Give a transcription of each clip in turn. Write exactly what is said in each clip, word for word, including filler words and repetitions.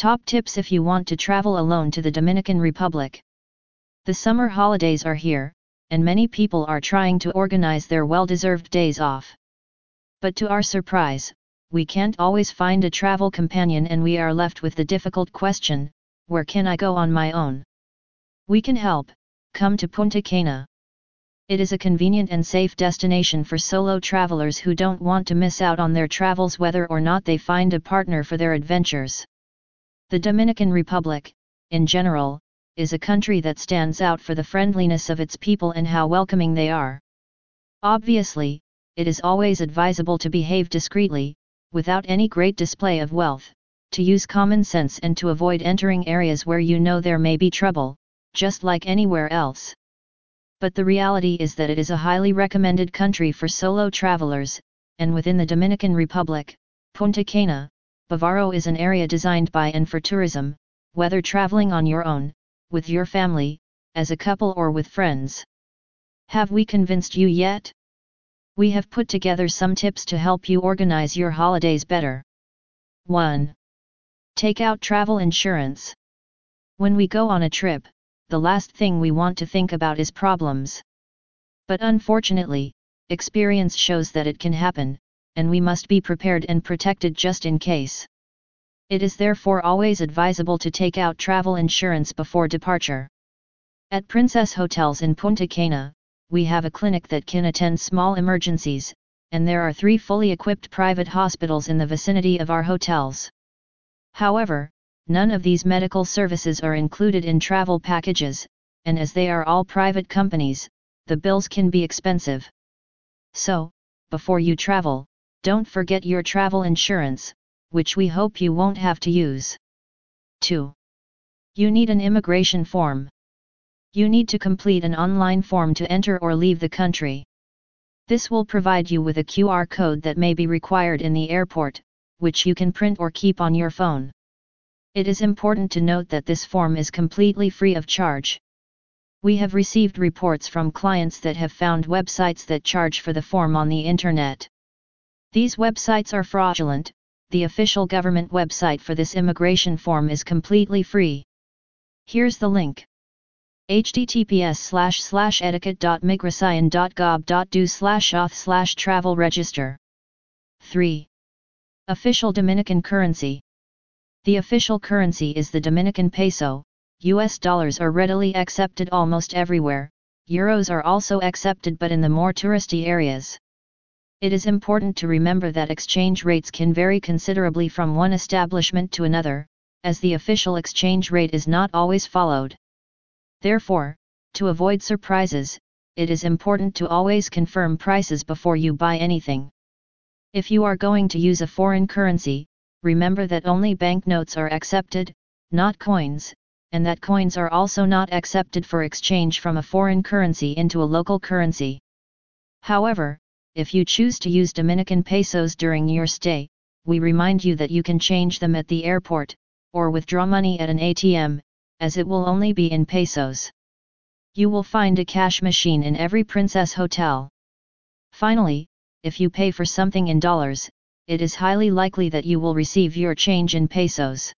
Top tips if you want to travel alone to the Dominican Republic. The summer holidays are here, and many people are trying to organize their well-deserved days off. But to our surprise, we can't always find a travel companion and we are left with the difficult question, where can I go on my own? We can help. Come to Punta Cana. It is a convenient and safe destination for solo travelers who don't want to miss out on their travels whether or not they find a partner for their adventures. The Dominican Republic, in general, is a country that stands out for the friendliness of its people and how welcoming they are. Obviously, it is always advisable to behave discreetly, without any great display of wealth, to use common sense and to avoid entering areas where you know there may be trouble, just like anywhere else. But the reality is that it is a highly recommended country for solo travelers, and within the Dominican Republic, Punta Cana, Bávaro is an area designed by and for tourism, whether traveling on your own, with your family, as a couple or with friends. Have we convinced you yet? We have put together some tips to help you organize your holidays better. one. Take out travel insurance. When we go on a trip, the last thing we want to think about is problems. But unfortunately, experience shows that it can happen, and we must be prepared and protected just in case. It is therefore always advisable to take out travel insurance before departure. At Princess Hotels in Punta Cana, we have a clinic that can attend small emergencies, and there are three fully equipped private hospitals in the vicinity of our hotels. However, none of these medical services are included in travel packages, and as they are all private companies, the bills can be expensive. So, before you travel, don't forget your travel insurance, which we hope you won't have to use. two. You need an immigration form. You need to complete an online form to enter or leave the country. This will provide you with a Q R code that may be required in the airport, which you can print or keep on your phone. It is important to note that this form is completely free of charge. We have received reports from clients that have found websites that charge for the form on the internet. These websites are fraudulent. The official government website for this immigration form is completely free. Here's the link. https slash slash etiquette dot migracion dot gov dot do slash auth slash travel register. three. Official Dominican currency. The official currency is the Dominican peso. U S dollars are readily accepted almost everywhere. Euros are also accepted but in the more touristy areas. It is important to remember that exchange rates can vary considerably from one establishment to another, as the official exchange rate is not always followed. Therefore, to avoid surprises, it is important to always confirm prices before you buy anything. If you are going to use a foreign currency, remember that only banknotes are accepted, not coins, and that coins are also not accepted for exchange from a foreign currency into a local currency. However, if you choose to use Dominican pesos during your stay, we remind you that you can change them at the airport, or withdraw money at an A T M, as it will only be in pesos. You will find a cash machine in every Princess Hotel. Finally, if you pay for something in dollars, it is highly likely that you will receive your change in pesos.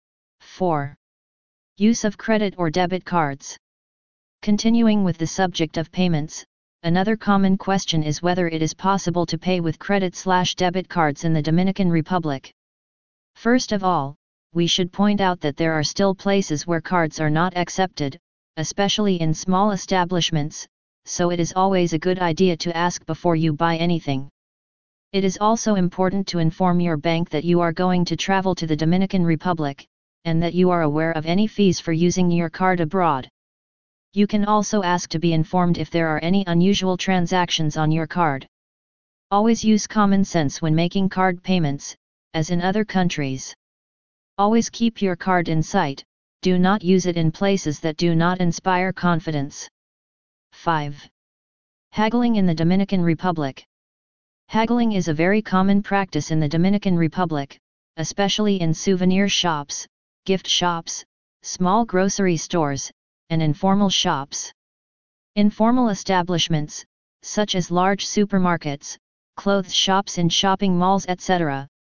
four. Use of credit or debit cards. Continuing with the subject of payments, another common question is whether it is possible to pay with credit slash debit cards in the Dominican Republic. First of all, we should point out that there are still places where cards are not accepted, especially in small establishments, so it is always a good idea to ask before you buy anything. It is also important to inform your bank that you are going to travel to the Dominican Republic, and that you are aware of any fees for using your card abroad. You can also ask to be informed if there are any unusual transactions on your card. Always use common sense when making card payments, as in other countries. Always keep your card in sight, do not use it in places that do not inspire confidence. five. Haggling in the Dominican Republic. Haggling is a very common practice in the Dominican Republic, especially in souvenir shops, gift shops, small grocery stores, and informal shops. Informal establishments, such as large supermarkets, clothes shops in shopping malls et cetera,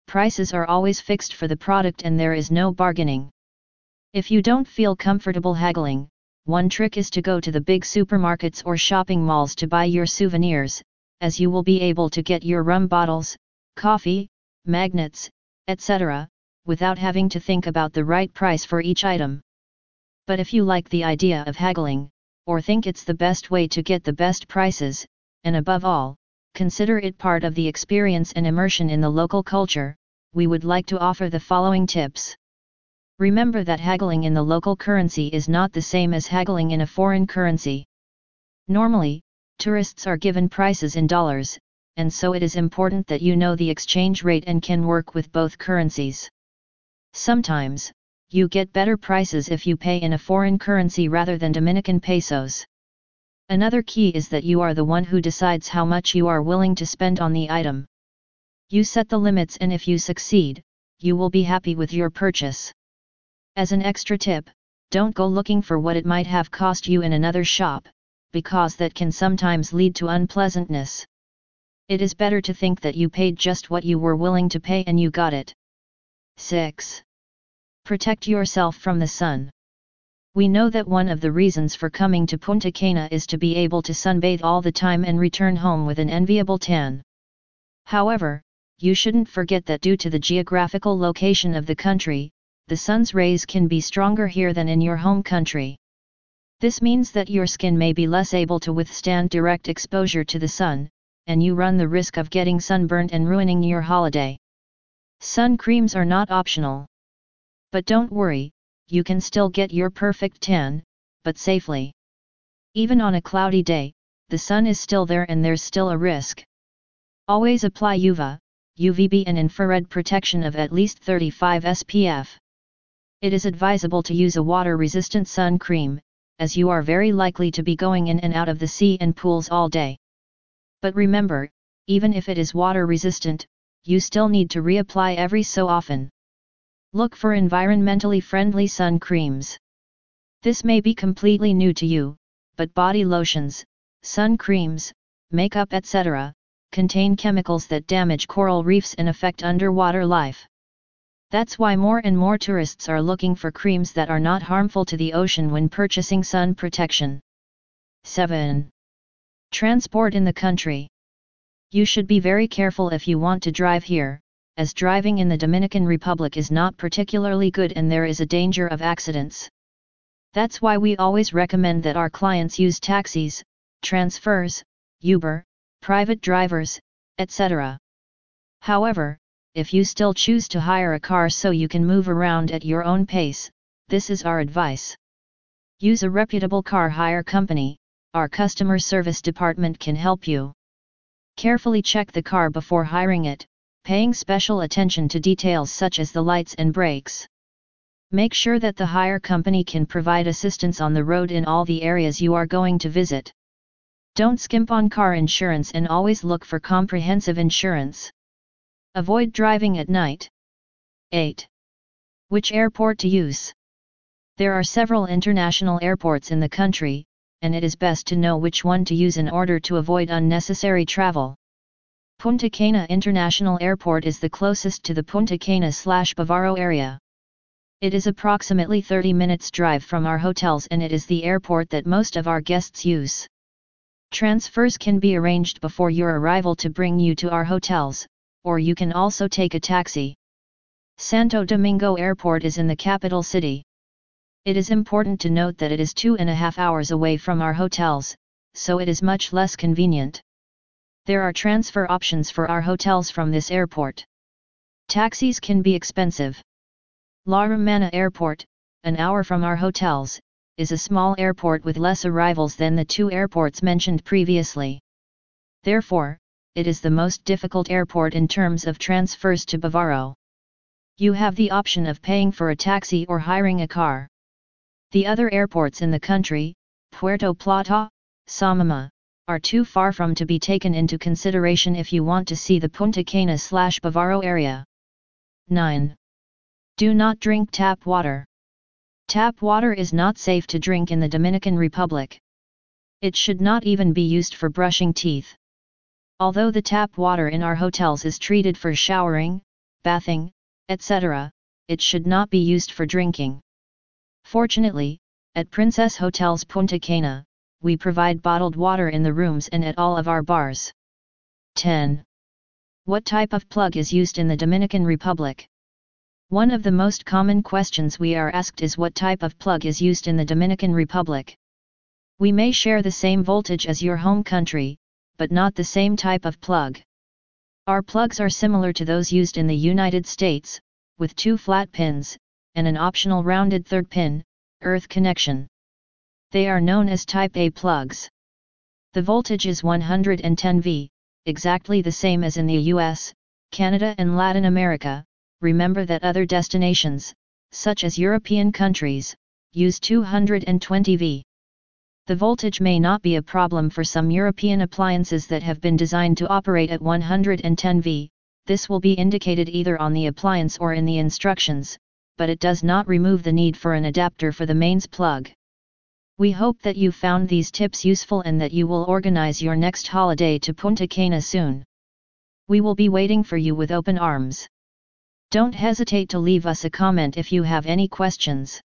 prices are always fixed for the product and there is no bargaining. If you don't feel comfortable haggling, one trick is to go to the big supermarkets or shopping malls to buy your souvenirs, as you will be able to get your rum bottles, coffee, magnets, et cetera, without having to think about the right price for each item. But if you like the idea of haggling, or think it's the best way to get the best prices, and above all, consider it part of the experience and immersion in the local culture, we would like to offer the following tips. Remember that haggling in the local currency is not the same as haggling in a foreign currency. Normally, tourists are given prices in dollars, and so it is important that you know the exchange rate and can work with both currencies. Sometimes, you get better prices if you pay in a foreign currency rather than Dominican pesos. Another key is that you are the one who decides how much you are willing to spend on the item. You set the limits, and if you succeed, you will be happy with your purchase. As an extra tip, don't go looking for what it might have cost you in another shop, because that can sometimes lead to unpleasantness. It is better to think that you paid just what you were willing to pay and you got it. six. Protect yourself from the sun. We know that one of the reasons for coming to Punta Cana is to be able to sunbathe all the time and return home with an enviable tan. However, you shouldn't forget that due to the geographical location of the country, the sun's rays can be stronger here than in your home country. This means that your skin may be less able to withstand direct exposure to the sun, and you run the risk of getting sunburned and ruining your holiday. Sun creams are not optional. But don't worry, you can still get your perfect tan, but safely. Even on a cloudy day, the sun is still there and there's still a risk. Always apply U V A, U V B and infrared protection of at least thirty-five S P F. It is advisable to use a water-resistant sun cream, as you are very likely to be going in and out of the sea and pools all day. But remember, even if it is water-resistant, you still need to reapply every so often. Look for environmentally friendly sun creams. This may be completely new to you, but body lotions, sun creams, makeup et cetera, contain chemicals that damage coral reefs and affect underwater life. That's why more and more tourists are looking for creams that are not harmful to the ocean when purchasing sun protection. seven. Transport in the country. You should be very careful if you want to drive here, as driving in the Dominican Republic is not particularly good and there is a danger of accidents. That's why we always recommend that our clients use taxis, transfers, Uber, private drivers, et cetera. However, if you still choose to hire a car so you can move around at your own pace, this is our advice. Use a reputable car hire company. Our customer service department can help you. Carefully check the car before hiring it, paying special attention to details such as the lights and brakes. Make sure that the hire company can provide assistance on the road in all the areas you are going to visit. Don't skimp on car insurance and always look for comprehensive insurance. Avoid driving at night. eight. Which airport to use? There are several international airports in the country, and it is best to know which one to use in order to avoid unnecessary travel. Punta Cana International Airport is the closest to the Punta Cana/Bavaro area. It is approximately thirty minutes drive from our hotels and it is the airport that most of our guests use. Transfers can be arranged before your arrival to bring you to our hotels, or you can also take a taxi. Santo Domingo Airport is in the capital city. It is important to note that it is two and a half hours away from our hotels, so it is much less convenient. There are transfer options for our hotels from this airport. Taxis can be expensive. La Romana Airport, an hour from our hotels, is a small airport with less arrivals than the two airports mentioned previously. Therefore, it is the most difficult airport in terms of transfers to Bavaro. You have the option of paying for a taxi or hiring a car. The other airports in the country, Puerto Plata, Samama, are too far from to be taken into consideration if you want to see the Punta Cana/Bavaro area. nine. Do not drink tap water. Tap water is not safe to drink in the Dominican Republic. It should not even be used for brushing teeth. Although the tap water in our hotels is treated for showering, bathing, et cetera, it should not be used for drinking. Fortunately, at Princess Hotels Punta Cana, we provide bottled water in the rooms and at all of our bars. ten. What type of plug is used in the Dominican Republic? One of the most common questions we are asked is what type of plug is used in the Dominican Republic. We may share the same voltage as your home country, but not the same type of plug. Our plugs are similar to those used in the United States, with two flat pins, and an optional rounded third pin, earth connection. They are known as Type A plugs. The voltage is one hundred ten volts, exactly the same as in the U S, Canada and Latin America. Remember that other destinations, such as European countries, use two hundred twenty volts. The voltage may not be a problem for some European appliances that have been designed to operate at one hundred ten volts, this will be indicated either on the appliance or in the instructions, but it does not remove the need for an adapter for the mains plug. We hope that you found these tips useful and that you will organize your next holiday to Punta Cana soon. We will be waiting for you with open arms. Don't hesitate to leave us a comment if you have any questions.